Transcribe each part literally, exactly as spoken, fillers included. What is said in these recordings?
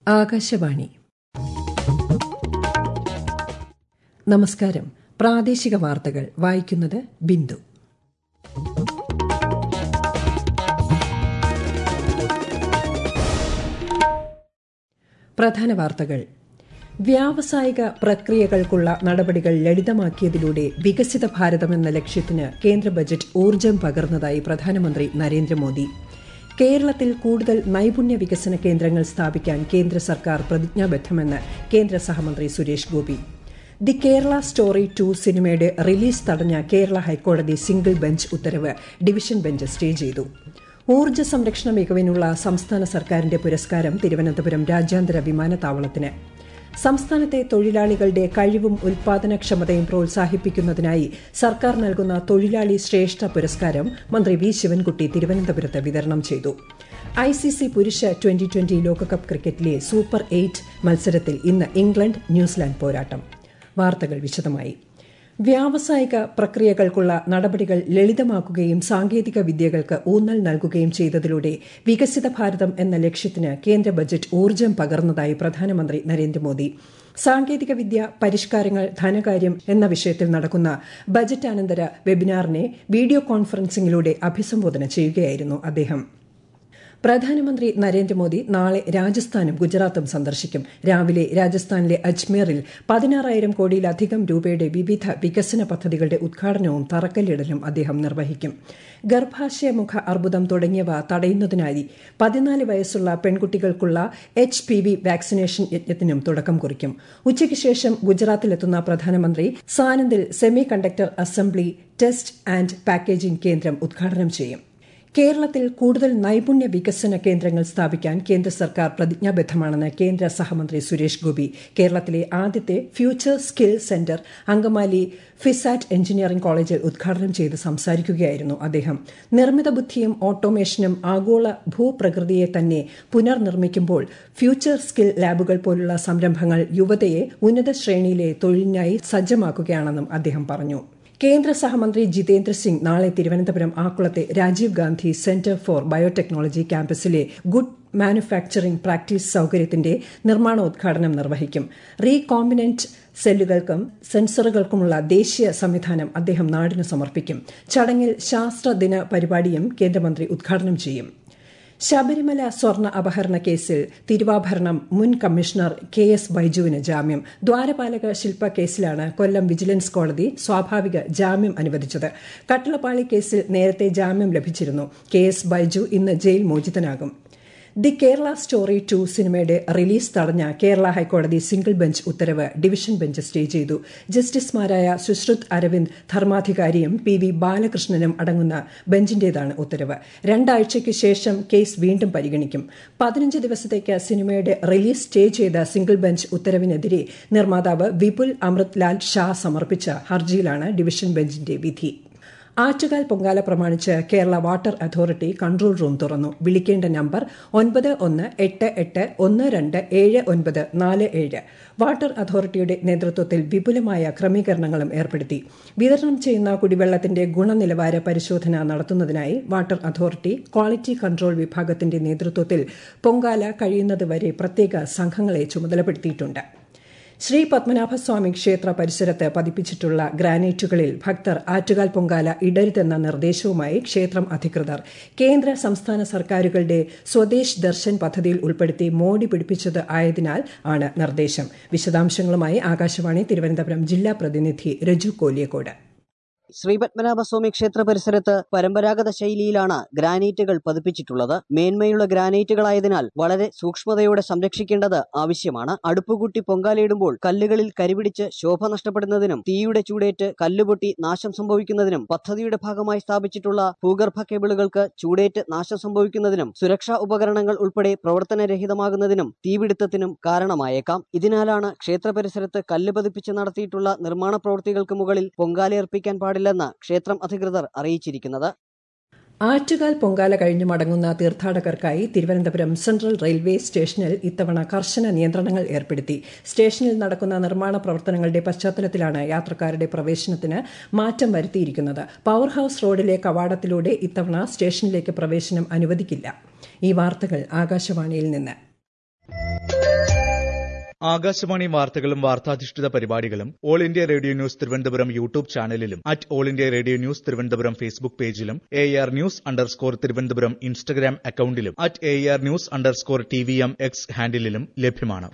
ആകാശവാണി. നമസ്കാരം. പ്രാദേശിക വാർത്തകൾ വായിക്കുന്നത് ബിന്ദു. പ്രധാന വാർത്തകൾ. വ്യാവസായിക പ്രക്രിയകൾക്കുള്ള നടപടികൾ ലളിതമാക്കിയതിലൂടെ വികസിത ഭാരതം എന്ന ലക്ഷ്യത്തിന് കേന്ദ്ര ബജറ്റ് ഊർജ്ജം പകർന്നതായി പ്രധാനമന്ത്രി നരേന്ദ്രമോദി. കേരളത്തിൽ കൂടുതൽ നൈപുണ്യ വികസന കേന്ദ്രങ്ങൾ സ്ഥാപിക്കാൻ കേന്ദ്ര സർക്കാർ പ്രതിജ്ഞാബദ്ധമെന്ന് കേന്ദ്ര സഹമന്ത്രി Suresh Gopi. The Kerala Story two സിനിമയുടെ റിലീസ് തടഞ്ഞ കേരള ഹൈക്കോടതി സിംഗിൾ ബെഞ്ച് ഉത്തരവ് ഡിവിഷൻ ബെഞ്ച് സ്റ്റേ ചെയ്തു. ഊർജ്ജ സംരക്ഷണ മികവിനുള്ള സംസ്ഥാന സർക്കാരിന്റെ പുരസ്കാരം തിരുവനന്തപുരം രാജ്യാന്തര വിമാനത്താവളത്തിന്. സംസ്ഥാനത്തെ തൊഴിലാളികളുടെ കഴിവും ഉൽപാദനക്ഷമതയും പ്രോത്സാഹിപ്പിക്കുന്നതിനായി സർക്കാർ നൽകുന്ന തൊഴിലാളി ശ്രേഷ്ഠ പുരസ്കാരം മന്ത്രി വി ശിവൻകുട്ടി തിരുവനന്തപുരത്ത് വിതരണം ചെയ്തു. ഐസിസി പുരുഷ ട്വന്റി ട്വന്റി ലോകകപ്പ് ക്രിക്കറ്റിലെ സൂപ്പർ എയ്റ്റ് മത്സരത്തിൽ ഇന്ന് ഇംഗ്ലണ്ട് ന്യൂസിലാൻഡ് പോരാട്ടം. വാർത്തകൾ വിശദമായി. വ്യാവസായിക പ്രക്രിയകൾക്കുള്ള നടപടികൾ ലളിതമാക്കുകയും സാങ്കേതിക വിദ്യകൾക്ക് ഊന്നൽ നൽകുകയും ചെയ്തതിലൂടെ വികസിത ഭാരതം എന്ന ലക്ഷ്യത്തിന് കേന്ദ്ര ബജറ്റ് ഊർജ്ജം പകർന്നതായി പ്രധാനമന്ത്രി നരേന്ദ്രമോദി. സാങ്കേതിക വിദ്യ, പരിഷ്കാരങ്ങൾ, ധനകാര്യം എന്ന വിഷയത്തിൽ നടക്കുന്ന ബജറ്റാനന്തര വെബിനാറിനെ വീഡിയോ കോൺഫറൻസിംഗിലൂടെ അഭിസംബോധന ചെയ്യുകയായിരുന്നു അദ്ദേഹം. പ്രധാനമന്ത്രി നരേന്ദ്രമോദി നാളെ രാജസ്ഥാനും ഗുജറാത്തും സന്ദർശിക്കും. രാവിലെ രാജസ്ഥാനിലെ അജ്മീറിൽ പതിനാറായിരം കോടിയിലധികം രൂപയുടെ വിവിധ വികസന പദ്ധതികളുടെ ഉദ്ഘാടനവും തറക്കല്ലിടലും അദ്ദേഹം നിർവഹിക്കും. ഗർഭാശയമുഖ അർബുദം തുടങ്ങിയവ തടയുന്നതിനായി പതിനാല് വയസ്സുള്ള പെൺകുട്ടികൾക്കുള്ള എച്ച് പി വി വാക്സിനേഷൻ യജ്ഞത്തിനും തുടക്കം കുറിക്കും. ഉച്ചയ്ക്ക് ശേഷം ഗുജറാത്തിലെത്തുന്ന പ്രധാനമന്ത്രി സാനന്ദിൽ semiconductor assembly, test and packaging കേന്ദ്രം ഉദ്ഘാടനം ചെയ്യും. കേരളത്തിൽ കൂടുതൽ നൈപുണ്യ വികസന കേന്ദ്രങ്ങൾ സ്ഥാപിക്കാൻ കേന്ദ്ര സർക്കാർ പ്രതിജ്ഞാബദ്ധമാണെന്ന് കേന്ദ്ര സഹമന്ത്രി സുരേഷ് ഗോപി. കേരളത്തിലെ ആദ്യത്തെ future skill centre Angamaly FISAT engineering കോളേജിൽ ഉദ്ഘാടനം ചെയ്ത് സംസാരിക്കുകയായിരുന്നു അദ്ദേഹം. നിർമ്മിത ബുദ്ധിയും ഓട്ടോമേഷനും ആഗോള ഭൂപ്രകൃതിയെ തന്നെ പുനർനിർമ്മിക്കുമ്പോൾ ഫ്യൂച്ചർ സ്കിൽ ലാബുകൾ പോലുള്ള സംരംഭങ്ങൾ യുവതയെ ഉന്നത ശ്രേണിയിലെ തൊഴിലിനായി സജ്ജമാക്കുകയാണെന്നും അദ്ദേഹം പറഞ്ഞു. കേന്ദ്ര സഹമന്ത്രി ജിതേന്ദ്ര സിംഗ് നാളെ തിരുവനന്തപുരം ആക്കുളത്തെ Rajiv Gandhi centre for biotechnology ക്യാമ്പസിലെ ഗുഡ് മാനുഫാക്ചറിംഗ് പ്രാക്ടീസ് സൌകര്യത്തിന്റെ നിർമ്മാണോദ്ഘാടനം നിർവഹിക്കും. റീകോമ്പിനന്റ് സെല്ലുകൾക്കും സെൻസറുകൾക്കുമുള്ള ദേശീയ സംവിധാനം അദ്ദേഹം നാടിന് സമർപ്പിക്കും. ചടങ്ങിൽ ശാസ്ത്രദിന പരിപാടിയും കേന്ദ്രമന്ത്രി ഉദ്ഘാടനം ചെയ്യും. ശബരിമല സ്വർണ്ണ അപഹരണ കേസിൽ തിരുവാഭരണം മുൻ കമ്മീഷണർ കെ എസ് ബൈജുവിന് ജാമ്യം. ദ്വാരപാലക ശില്പ കേസിലാണ് കൊല്ലം വിജിലൻസ് കോടതി സ്വാഭാവിക ജാമ്യം അനുവദിച്ചത്. കട്ടളപ്പാളി കേസിൽ നേരത്തെ ജാമ്യം ലഭിച്ചിരുന്നു. കെ എസ് ബൈജു ഇന്ന് ജയിൽ മോചിതനാകും. ദി കേരള സ്റ്റോറി ടു സിനിമയുടെ റിലീസ് തടഞ്ഞ കേരള ഹൈക്കോടതി സിംഗിൾ ബെഞ്ച് ഉത്തരവ് ഡിവിഷൻ ബെഞ്ച് സ്റ്റേ ചെയ്തു. ജസ്റ്റിസുമാരായ സുശ്രുത് അരവിന്ദ് ധർമാധികാരിയും പി വി ബാലകൃഷ്ണനും അടങ്ങുന്ന ബെഞ്ചിന്റേതാണ് ഉത്തരവ്. രണ്ടാഴ്ചയ്ക്ക് ശേഷം കേസ് വീണ്ടും പരിഗണിക്കും. പതിനഞ്ച് ദിവസത്തേക്ക് സിനിമയുടെ റിലീസ് സ്റ്റേ ചെയ്ത സിംഗിൾ ബെഞ്ച് ഉത്തരവിനെതിരെ നിർമ്മാതാവ് വിപുൽ അമൃത് ലാൽ ഷാ സമർപ്പിച്ച ഹർജിയിലാണ് ഡിവിഷൻ ബെഞ്ചിന്റെ വിധി. ആറ്റുകാൽ പൊങ്കാല പ്രമാണിച്ച് Kerala water authority control room തുറന്നു. വിളിക്കേണ്ട നമ്പർ ഒൻപത് ഒന്ന് എട്ട് എട്ട് ഒന്ന് രണ്ട് ഏഴ് ഒൻപത് നാല് ഏഴ്. വാട്ടർ അതോറിറ്റിയുടെ നേതൃത്വത്തിൽ വിപുലമായ ക്രമീകരണങ്ങളും ഏർപ്പെടുത്തി. വിതരണം ചെയ്യുന്ന കുടിവെള്ളത്തിന്റെ ഗുണനിലവാര പരിശോധന നടത്തുന്നതിനായി വാട്ടർ അതോറിറ്റി ക്വാളിറ്റി കൺട്രോൾ വിഭാഗത്തിന്റെ നേതൃത്വത്തിൽ പൊങ്കാല കഴിയുന്നതുവരെ പ്രത്യേക സംഘങ്ങളെ ചുമതലപ്പെടുത്തിയിട്ടുണ്ട്. ശ്രീ പത്മനാഭസ്വാമി ക്ഷേത്ര പരിസരത്ത് പതിപ്പിച്ചിട്ടുള്ള ഗ്രാനൈറ്റുകളിൽ ഭക്തർ ആറ്റുകാൽ പൊങ്കാല ഇടരുതെന്ന നിർദ്ദേശവുമായി ക്ഷേത്രം അധികൃതർ. കേന്ദ്ര സംസ്ഥാന സർക്കാരുകളുടെ സ്വദേശ് ദർശൻ പദ്ധതിയിൽ ഉൾപ്പെടുത്തി മോടി പിടിപ്പിച്ചത് ആയതിനാൽ ആണ് നിർദ്ദേശം. വിശദാംശങ്ങളുമായി ആകാശവാണി തിരുവനന്തപുരം ജില്ലാ പ്രതിനിധി രജു കോലിയക്കോട്. ശ്രീപത്മനാഭസ്വാമി ക്ഷേത്ര പരിസരത്ത് പരമ്പരാഗത ശൈലിയിലാണ് ഗ്രാനൈറ്റുകൾ പതിപ്പിച്ചിട്ടുള്ളത്. മേന്മയുള്ള ഗ്രാനൈറ്റുകളായതിനാൽ വളരെ സൂക്ഷ്മതയോടെ സംരക്ഷിക്കേണ്ടത് ആവശ്യമാണ്. അടുപ്പുകൂട്ടി പൊങ്കാലയിടുമ്പോൾ കല്ലുകളിൽ കരിപിടിച്ച് ശോഭ നഷ്ടപ്പെടുന്നതിനും തീയുടെ ചൂടേറ്റ് കല്ലുപൊട്ടി നാശം സംഭവിക്കുന്നതിനും പദ്ധതിയുടെ ഭാഗമായി സ്ഥാപിച്ചിട്ടുള്ള ഭൂഗർഭ കേബിളുകൾക്ക് ചൂടേറ്റ് നാശം സംഭവിക്കുന്നതിനും സുരക്ഷാ ഉപകരണങ്ങൾ ഉൾപ്പെടെ പ്രവർത്തനരഹിതമാകുന്നതിനും തീപിടുത്തത്തിനും കാരണമായേക്കാം. ഇതിനാലാണ് ക്ഷേത്ര പരിസരത്ത് കല്ല് പതിപ്പിച്ച് നടത്തിയിട്ടുള്ള നിർമ്മാണ പ്രവൃത്തികൾക്ക് മുകളിൽ പൊങ്കാലയർപ്പിക്കാൻ പാടില്ല ില്ലെന്ന് ക്ഷേത്രം അധികൃതർ അറിയിച്ചിരിക്കുന്നത്. ആറ്റുകാൽ പൊങ്കാല കഴിഞ്ഞു മടങ്ങുന്ന തീർത്ഥാടകർക്കായി തിരുവനന്തപുരം സെൻട്രൽ റെയിൽവേ സ്റ്റേഷനിൽ ഇത്തവണ കർശന നിയന്ത്രണങ്ങൾ ഏർപ്പെടുത്തി. സ്റ്റേഷനിൽ നടക്കുന്ന നിർമ്മാണ പ്രവർത്തനങ്ങളുടെ പശ്ചാത്തലത്തിലാണ് യാത്രക്കാരുടെ പ്രവേശനത്തിന് മാറ്റം വരുത്തിയിരിക്കുന്നത്. പവർ ഹൌസ് റോഡിലെ കവാടത്തിലൂടെ ഇത്തവണ സ്റ്റേഷനിലേക്ക് പ്രവേശനം അനുവദിക്കില്ല. ഈ വാർത്തകൾ ആകാശവാണിയിൽ നിന്ന്. ആകാശവാണി വാർത്തകളും വാർത്താധിഷ്ഠിത പരിപാടികളും All India Radio news Thiruvananthapuram YouTube ചാനലിലും at All India Radio news Thiruvananthapuram Facebook പേജിലും A R news underscore Thiruvananthapuram Instagram അക്കൌണ്ടിലും at A R news underscore T V M X ഹാൻഡിലും ലഭ്യമാണ്.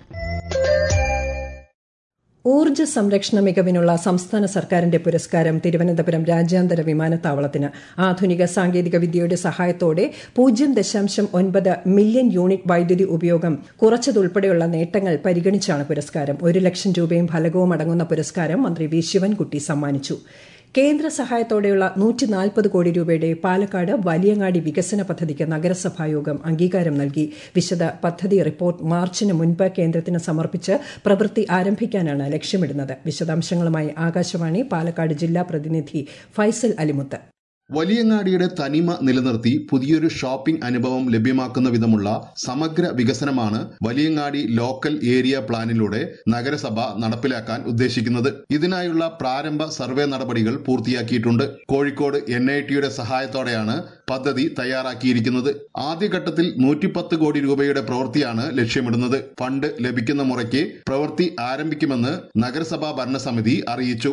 ഊർജ്ജ സംരക്ഷണ മികവിനുള്ള സംസ്ഥാന സർക്കാരിന്റെ പുരസ്കാരം തിരുവനന്തപുരം രാജ്യാന്തര വിമാനത്താവളത്തിന്. ആധുനിക സാങ്കേതിക വിദ്യയുടെ സഹായത്തോടെ പൂജ്യം ദശാംശം ഒൻപത് മില്യൺ യൂണിറ്റ് വൈദ്യുതി ഉപയോഗം കുറച്ചതുൾപ്പെടെയുള്ള നേട്ടങ്ങൾ പരിഗണിച്ചാണ് പുരസ്കാരം. ഒരു ലക്ഷം രൂപയും ഫലകവും അടങ്ങുന്ന പുരസ്കാരം മന്ത്രി വി ശിവൻകുട്ടി സമ്മാനിച്ചു. കേന്ദ്ര സഹായത്തോടെയുള്ള നൂറ്റി നാൽപ്പത് കോടി രൂപയുടെ പാലക്കാട് വലിയങ്ങാടി വികസന പദ്ധതിക്ക് നഗരസഭായോഗം അംഗീകാരം നൽകി. വിശദ പദ്ധതി റിപ്പോർട്ട് മാർച്ചിന് മുൻപ് കേന്ദ്രത്തിന് സമർപ്പിച്ച് പ്രവൃത്തി ആരംഭിക്കാനാണ് ലക്ഷ്യമിടുന്നത്. വിശദാംശങ്ങളുമായി ആകാശവാണി പാലക്കാട് ജില്ലാ പ്രതിനിധി ഫൈസൽ അലിമുത്ത്. വലിയങ്ങാടിയുടെ തനിമ നിലനിർത്തി പുതിയൊരു ഷോപ്പിംഗ് അനുഭവം ലഭ്യമാക്കുന്ന വിധമുള്ള സമഗ്ര വികസനമാണ് വലിയങ്ങാടി ലോക്കൽ ഏരിയ പ്ലാനിലൂടെ നഗരസഭ നടപ്പിലാക്കാൻ ഉദ്ദേശിക്കുന്നത്. ഇതിനായുള്ള പ്രാരംഭ സർവേ നടപടികൾ പൂർത്തിയാക്കിയിട്ടുണ്ട്. കോഴിക്കോട് എൻ ഐ ടിയുടെ സഹായത്തോടെയാണ് പദ്ധതി തയ്യാറാക്കിയിരിക്കുന്നത്. ആദ്യഘട്ടത്തിൽ നൂറ്റിപ്പത്ത് കോടി രൂപയുടെ പ്രവൃത്തിയാണ് ലക്ഷ്യമിടുന്നത്. ഫണ്ട് ലഭിക്കുന്ന മുറയ്ക്ക് പ്രവൃത്തി ആരംഭിക്കുമെന്ന് നഗരസഭാ ഭരണസമിതി അറിയിച്ചു.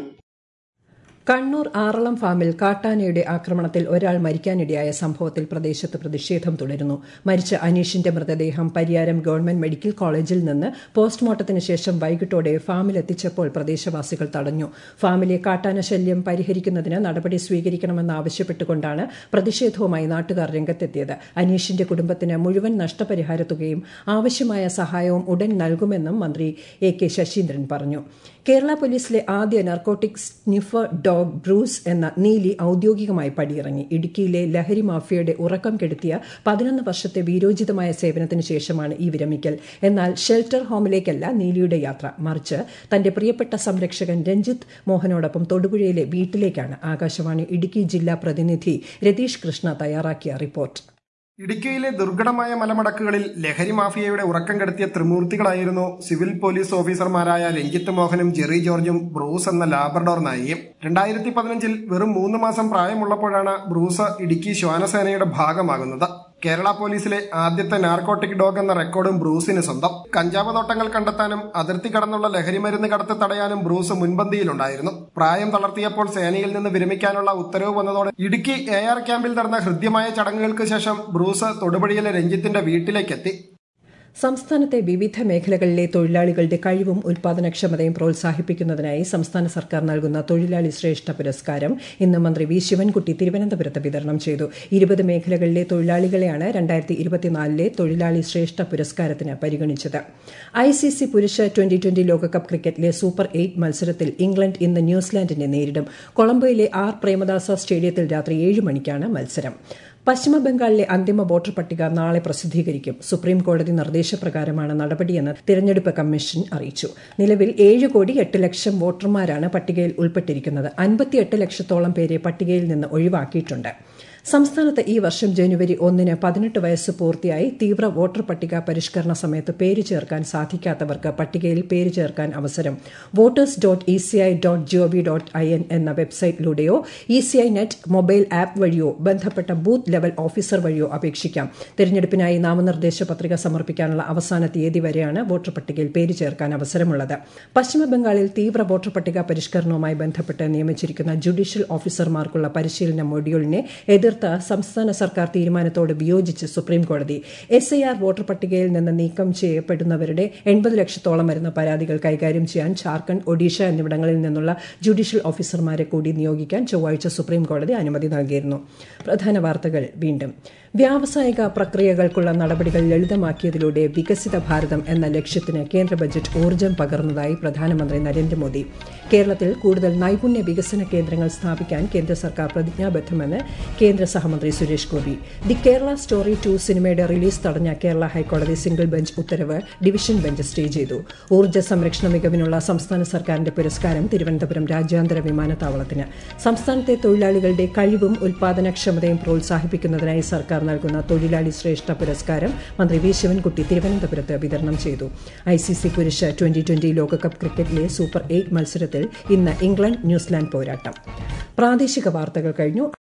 കണ്ണൂർ ആറളം ഫാമിൽ കാട്ടാനയുടെ ആക്രമണത്തിൽ ഒരാൾ മരിക്കാനിടയായ സംഭവത്തിൽ പ്രദേശത്ത് പ്രതിഷേധം തുടരുന്നു. മരിച്ച അനീഷിന്റെ മൃതദേഹം പരിയാരം ഗവൺമെന്റ് മെഡിക്കൽ കോളേജിൽ നിന്ന് പോസ്റ്റ്മോർട്ടത്തിന് ശേഷം വൈകിട്ടോടെ ഫാമിലെത്തിച്ചപ്പോൾ പ്രദേശവാസികൾ തടഞ്ഞു. ഫാമിലെ കാട്ടാന ശല്യം പരിഹരിക്കുന്നതിന് നടപടി സ്വീകരിക്കണമെന്നാവശ്യപ്പെട്ടുകൊണ്ടാണ് പ്രതിഷേധവുമായി നാട്ടുകാർ രംഗത്തെത്തിയത്. അനീഷിന്റെ കുടുംബത്തിന് മുഴുവൻ നഷ്ടപരിഹാരത്തുകയും ആവശ്യമായ സഹായവും ഉടൻ നൽകുമെന്നും മന്ത്രി എ കെ ശശീന്ദ്രൻ പറഞ്ഞു. കേരള പോലീസിലെ ആദ്യ നർക്കോട്ടിക് സ്നിഫർ ഡോഗ് ബ്രൂസ് എന്ന നീലി ഔദ്യോഗികമായി പടിയിറങ്ങി. ഇടുക്കിയിലെ ലഹരി മാഫിയയുടെ ഉറക്കം കെടുത്തിയ പതിനൊന്ന് വർഷത്തെ വീരോചിതമായ സേവനത്തിന് ശേഷമാണ് ഈ വിരമിക്കൽ. എന്നാൽ ഷെൽട്ടർ ഹോമിലേക്കല്ല നീലിയുടെ യാത്ര, മറിച്ച് തന്റെ പ്രിയപ്പെട്ട സംരക്ഷകൻ രഞ്ജിത്ത് മോഹനോടൊപ്പം തൊടുപുഴയിലെ വീട്ടിലേക്കാണ്. ആകാശവാണി ഇടുക്കി ജില്ലാ പ്രതിനിധി രതീഷ് കൃഷ്ണ തയ്യാറാക്കിയ റിപ്പോർട്ട്. ഇടുക്കിയിലെ ദുർഘടമായ മലമടക്കുകളിൽ ലഹരി മാഫിയയുടെ ഉറക്കം കെടുത്തിയ ത്രിമൂർത്തികളായിരുന്നു സിവിൽ പോലീസ് ഓഫീസർമാരായ രഞ്ജിത്ത് മോഹനും ജെറി ജോർജും ബ്രൂസ് എന്ന ലാബ്രഡോർ നായിയും. രണ്ടായിരത്തി പതിനഞ്ചിൽ വെറും മൂന്ന് മാസം പ്രായമുള്ളപ്പോഴാണ് ബ്രൂസ് ഇടുക്കി ശ്വാനസേനയുടെ ഭാഗമാകുന്നത്. കേരള പോലീസിലെ ആദ്യത്തെ നാർക്കോട്ടിക് ഡോഗ് എന്ന റെക്കോർഡും ബ്രൂസിന് സ്വന്തം. കഞ്ചാവ് തോട്ടങ്ങൾ കണ്ടെത്താനും അതിർത്തി കടന്നുള്ള ലഹരിമരുന്ന് കടത്ത് തടയാനും ബ്രൂസ് മുൻപന്തിയിലുണ്ടായിരുന്നു. പ്രായം തളർത്തിയപ്പോൾ സേനയിൽ നിന്ന് വിരമിക്കാനുള്ള ഉത്തരവ് വന്നതോടെ ഇടുക്കി എ ആർ ക്യാമ്പിൽ നടന്ന ഹൃദ്യമായ ചടങ്ങുകൾക്ക് ശേഷം ബ്രൂസ് തൊടുപുഴയിലെ രഞ്ജിത്തിന്റെ വീട്ടിലേക്കെത്തി. സംസ്ഥാനത്തെ വിവിധ മേഖലകളിലെ തൊഴിലാളികളുടെ കഴിവും ഉൽപാദനക്ഷമതയും പ്രോത്സാഹിപ്പിക്കുന്നതിനായി സംസ്ഥാന സർക്കാർ നൽകുന്ന തൊഴിലാളി ശ്രേഷ്ഠ പുരസ്കാരം ഇന്ന് മന്ത്രി വി ശിവൻകുട്ടി തിരുവനന്തപുരത്ത് വിതരണം ചെയ്തു. ഇരുപത് മേഖലകളിലെ തൊഴിലാളികളെയാണ് രണ്ടായിരത്തി ഇരുപത്തിനാലിലെ തൊഴിലാളി ശ്രേഷ്ഠ പുരസ്കാരത്തിന് പരിഗണിച്ചത്. ഐ സി സി പുരുഷ ട്വന്റി ട്വന്റി ലോകകപ്പ് ക്രിക്കറ്റിലെ സൂപ്പർ എയ്റ്റ് മത്സരത്തിൽ ഇംഗ്ലണ്ട് ഇന്ന് ന്യൂസിലാൻഡിനെ നേരിടും. കൊളംബോയിലെ ആർ പ്രേമദാസ സ്റ്റേഡിയത്തിൽ രാത്രി ഏഴ് മണിക്കാണ് മത്സരം. പശ്ചിമബംഗാളിലെ അന്തിമ വോട്ടർ പട്ടിക നാളെ പ്രസിദ്ധീകരിക്കും. സുപ്രീം കോടതി നിർദ്ദേശപ്രകാരമാണ് നടപടിയെന്ന് തെരഞ്ഞെടുപ്പ് കമ്മീഷൻ അറിയിച്ചു. നിലവിൽ ഏഴ് കോടി എട്ട് ലക്ഷം വോട്ടർമാരാണ് പട്ടികയിൽ ഉൾപ്പെട്ടിരിക്കുന്നത്. അൻപത്തിയെട്ട് ലക്ഷത്തോളം പേരെ പട്ടികയിൽ നിന്ന് ഒഴിവാക്കിയിട്ടുണ്ട്. സംസ്ഥാനത്ത് ഈ വർഷം ജനുവരി ഒന്നിന് പതിനെട്ട് വയസ്സ് പൂർത്തിയായി തീവ്ര വോട്ടർ പട്ടിക പരിഷ്കരണ സമയത്ത് പേര് ചേർക്കാൻ സാധിക്കാത്തവർക്ക് പട്ടികയിൽ പേര് ചേർക്കാൻ അവസരം voters dot E C I dot G O V dot I N എന്ന വെബ്സൈറ്റിലൂടെയോ E C I net mobile app വഴിയോ ബന്ധപ്പെട്ട ബൂത്ത് ലെവൽ ഓഫീസർ വഴിയോ അപേക്ഷിക്കാം. തെരഞ്ഞെടുപ്പിനായി നാമനിർദ്ദേശ പത്രിക സമർപ്പിക്കാനുള്ള അവസാന തീയതി വരെയാണ് വോട്ടർ പട്ടികയിൽ പേര് ചേർക്കാൻ അവസരമുള്ളത്. പശ്ചിമബംഗാളിൽ തീവ്ര വോട്ടർ പട്ടിക പരിഷ്കരണവുമായി ബന്ധപ്പെട്ട് നിയമിച്ചിരിക്കുന്ന ജുഡീഷ്യൽ ഓഫീസർമാർക്കുള്ള പരിശീലന മൊഡ്യൂളിനെ എതിർ സംസ്ഥാന സർക്കാർ തീരുമാനത്തോട് വിയോജിച്ച് സുപ്രീംകോടതി. എസ് ഐ ആർ വോട്ടർ പട്ടികയിൽ നിന്ന് നീക്കം ചെയ്യപ്പെടുന്നവരുടെ എൺപത് ലക്ഷത്തോളം വരുന്ന പരാതികൾ കൈകാര്യം ചെയ്യാൻ ഝാർഖണ്ഡ്, ഒഡീഷ എന്നിവിടങ്ങളിൽ നിന്നുള്ള ജുഡീഷ്യൽ ഓഫീസർമാരെ കൂടി നിയോഗിക്കാൻ ചൊവ്വാഴ്ച സുപ്രീംകോടതി അനുമതി നൽകിയിരുന്നു. പ്രധാന വാർത്തകൾ വീണ്ടും. വ്യാവസായിക പ്രക്രിയകൾക്കുള്ള നടപടികൾ ലളിതമാക്കിയതിലൂടെ വികസിത ഭാരതം എന്ന ലക്ഷ്യത്തിന് കേന്ദ്ര ബജറ്റ് ഊർജ്ജം പകർന്നതായി പ്രധാനമന്ത്രി നരേന്ദ്രമോദി. കേരളത്തിൽ കൂടുതൽ നൈപുണ്യ വികസന കേന്ദ്രങ്ങൾ സ്ഥാപിക്കാൻ കേന്ദ്ര സർക്കാർ പ്രതിജ്ഞാബദ്ധമെന്ന് കേന്ദ്ര സഹമന്ത്രി Suresh Gopi. The Kerala Story two സിനിമയുടെ റിലീസ് തടഞ്ഞ കേരള ഹൈക്കോടതി സിംഗിൾ ബെഞ്ച് ഉത്തരവ് ഡിവിഷൻ ബെഞ്ച് സ്റ്റേ ചെയ്തു. ഊർജ്ജ സംരക്ഷണ മികവിനുള്ള സംസ്ഥാന സർക്കാരിന്റെ പുരസ്കാരം തിരുവനന്തപുരം രാജ്യാന്തര വിമാനത്താവളത്തിന്. സംസ്ഥാനത്തെ തൊഴിലാളികളുടെ കഴിവും ഉൽപാദനക്ഷമതയും പ്രോത്സാഹിപ്പിക്കുന്നതിനായി സർക്കാർ നൽകുന്ന തൊഴിലാളി ശ്രേഷ്ഠ പുരസ്കാരം മന്ത്രി വി ശിവൻകുട്ടി തിരുവനന്തപുരത്ത് വിതരണം ചെയ്തു. ഐ സി സി പുരുഷ ട്വന്റി ട്വന്റി ലോകകപ്പ് ക്രിക്കറ്റിലെ സൂപ്പർ എയ്റ്റ് മത്സരത്തിൽ ഇന്ന് ഇംഗ്ലണ്ട് ന്യൂസിലാൻഡ് പോരാട്ടം. പ്രാദേശിക വാർത്തകൾ കഴിഞ്ഞു.